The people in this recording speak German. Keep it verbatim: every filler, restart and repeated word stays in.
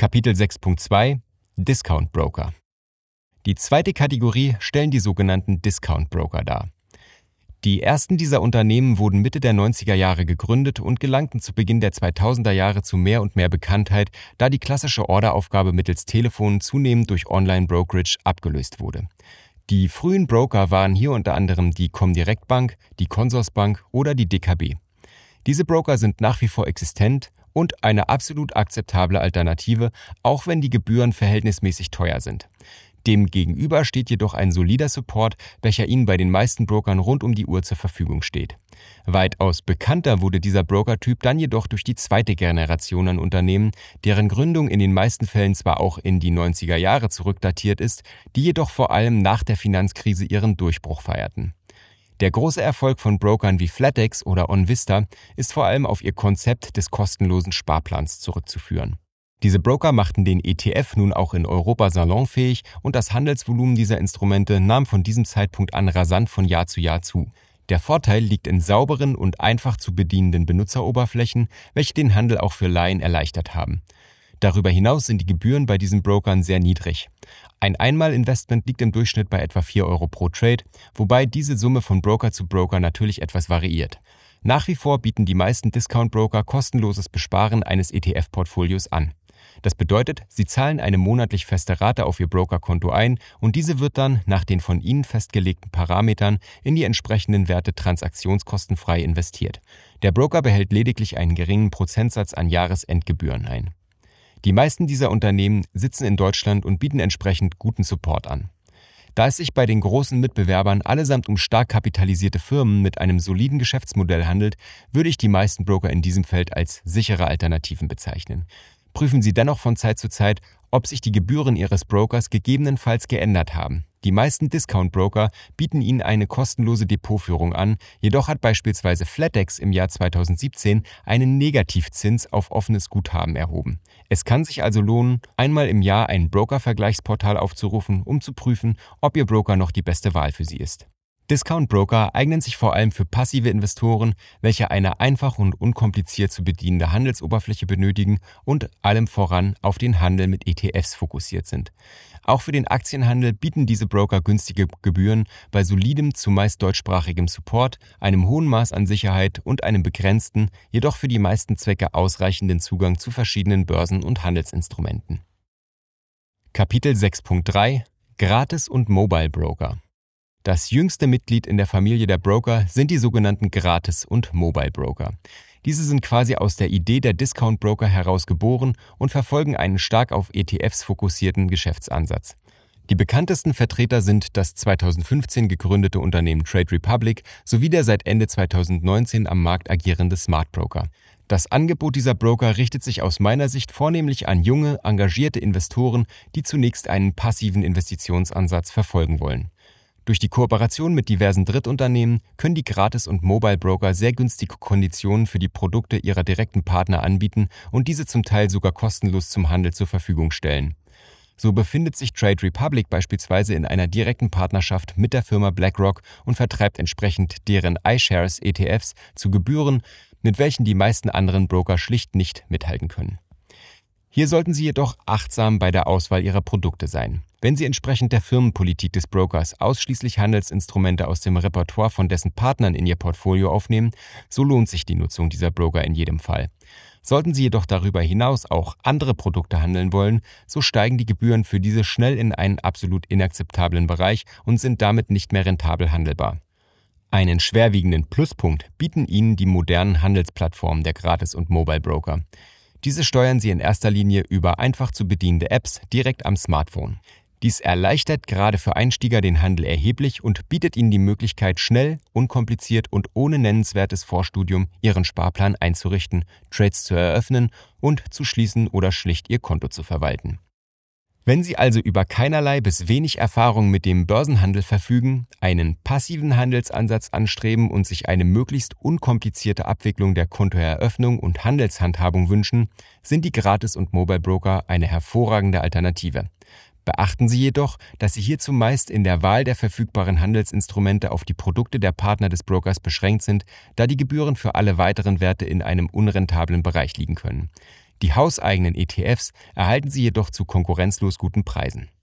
Kapitel sechs Punkt zwei Discount Broker. Die zweite Kategorie stellen die sogenannten Discount Broker dar. Die ersten dieser Unternehmen wurden Mitte der neunziger Jahre gegründet und gelangten zu Beginn der zweitausender Jahre zu mehr und mehr Bekanntheit, da die klassische Orderaufgabe mittels Telefon zunehmend durch Online-Brokerage abgelöst wurde. Die frühen Broker waren hier unter anderem die Comdirect Bank, die Consorsbank oder die D K B. Diese Broker sind nach wie vor existent und eine absolut akzeptable Alternative, auch wenn die Gebühren verhältnismäßig teuer sind. Demgegenüber steht jedoch ein solider Support, welcher Ihnen bei den meisten Brokern rund um die Uhr zur Verfügung steht. Weitaus bekannter wurde dieser Brokertyp dann jedoch durch die zweite Generation an Unternehmen, deren Gründung in den meisten Fällen zwar auch in die neunziger Jahre zurückdatiert ist, die jedoch vor allem nach der Finanzkrise ihren Durchbruch feierten. Der große Erfolg von Brokern wie Flatex oder OnVista ist vor allem auf ihr Konzept des kostenlosen Sparplans zurückzuführen. Diese Broker machten den E T F nun auch in Europa salonfähig und das Handelsvolumen dieser Instrumente nahm von diesem Zeitpunkt an rasant von Jahr zu Jahr zu. Der Vorteil liegt in sauberen und einfach zu bedienenden Benutzeroberflächen, welche den Handel auch für Laien erleichtert haben. Darüber hinaus sind die Gebühren bei diesen Brokern sehr niedrig. Ein Einmalinvestment liegt im Durchschnitt bei etwa vier Euro pro Trade, wobei diese Summe von Broker zu Broker natürlich etwas variiert. Nach wie vor bieten die meisten Discount-Broker kostenloses Besparen eines E T F-Portfolios an. Das bedeutet, Sie zahlen eine monatlich feste Rate auf Ihr Brokerkonto ein und diese wird dann nach den von Ihnen festgelegten Parametern in die entsprechenden Werte transaktionskostenfrei investiert. Der Broker behält lediglich einen geringen Prozentsatz an Jahresendgebühren ein. Die meisten dieser Unternehmen sitzen in Deutschland und bieten entsprechend guten Support an. Da es sich bei den großen Mitbewerbern allesamt um stark kapitalisierte Firmen mit einem soliden Geschäftsmodell handelt, würde ich die meisten Broker in diesem Feld als sichere Alternativen bezeichnen. Prüfen Sie dennoch von Zeit zu Zeit, ob sich die Gebühren Ihres Brokers gegebenenfalls geändert haben. Die meisten Discount-Broker bieten Ihnen eine kostenlose Depotführung an, jedoch hat beispielsweise Flatex im Jahr zweitausendsiebzehn einen Negativzins auf offenes Guthaben erhoben. Es kann sich also lohnen, einmal im Jahr ein Broker-Vergleichsportal aufzurufen, um zu prüfen, ob Ihr Broker noch die beste Wahl für Sie ist. Discount-Broker eignen sich vor allem für passive Investoren, welche eine einfach und unkompliziert zu bedienende Handelsoberfläche benötigen und allem voran auf den Handel mit E T Fs fokussiert sind. Auch für den Aktienhandel bieten diese Broker günstige Gebühren bei solidem, zumeist deutschsprachigem Support, einem hohen Maß an Sicherheit und einem begrenzten, jedoch für die meisten Zwecke ausreichenden Zugang zu verschiedenen Börsen und Handelsinstrumenten. Kapitel sechs Punkt drei Gratis- und Mobile Broker. Das jüngste Mitglied in der Familie der Broker sind die sogenannten Gratis- und Mobile Broker. Diese sind quasi aus der Idee der Discount Broker heraus geboren und verfolgen einen stark auf E T Fs fokussierten Geschäftsansatz. Die bekanntesten Vertreter sind das zweitausendfünfzehn gegründete Unternehmen Trade Republic sowie der seit Ende zweitausendneunzehn am Markt agierende Smart Broker. Das Angebot dieser Broker richtet sich aus meiner Sicht vornehmlich an junge, engagierte Investoren, die zunächst einen passiven Investitionsansatz verfolgen wollen. Durch die Kooperation mit diversen Drittunternehmen können die Gratis- und Mobile Broker sehr günstige Konditionen für die Produkte ihrer direkten Partner anbieten und diese zum Teil sogar kostenlos zum Handel zur Verfügung stellen. So befindet sich Trade Republic beispielsweise in einer direkten Partnerschaft mit der Firma BlackRock und vertreibt entsprechend deren iShares E T Fs zu Gebühren, mit welchen die meisten anderen Broker schlicht nicht mithalten können. Hier sollten Sie jedoch achtsam bei der Auswahl Ihrer Produkte sein. Wenn Sie entsprechend der Firmenpolitik des Brokers ausschließlich Handelsinstrumente aus dem Repertoire von dessen Partnern in Ihr Portfolio aufnehmen, so lohnt sich die Nutzung dieser Broker in jedem Fall. Sollten Sie jedoch darüber hinaus auch andere Produkte handeln wollen, so steigen die Gebühren für diese schnell in einen absolut inakzeptablen Bereich und sind damit nicht mehr rentabel handelbar. Einen schwerwiegenden Pluspunkt bieten Ihnen die modernen Handelsplattformen der Gratis- und Mobile Broker. Diese steuern Sie in erster Linie über einfach zu bedienende Apps direkt am Smartphone. Dies erleichtert gerade für Einsteiger den Handel erheblich und bietet Ihnen die Möglichkeit, schnell, unkompliziert und ohne nennenswertes Vorstudium Ihren Sparplan einzurichten, Trades zu eröffnen und zu schließen oder schlicht Ihr Konto zu verwalten. Wenn Sie also über keinerlei bis wenig Erfahrung mit dem Börsenhandel verfügen, einen passiven Handelsansatz anstreben und sich eine möglichst unkomplizierte Abwicklung der Kontoeröffnung und Handelshandhabung wünschen, sind die Gratis- und Mobile Broker eine hervorragende Alternative. Beachten Sie jedoch, dass Sie hierzu meist in der Wahl der verfügbaren Handelsinstrumente auf die Produkte der Partner des Brokers beschränkt sind, da die Gebühren für alle weiteren Werte in einem unrentablen Bereich liegen können. Die hauseigenen E T Fs erhalten Sie jedoch zu konkurrenzlos guten Preisen.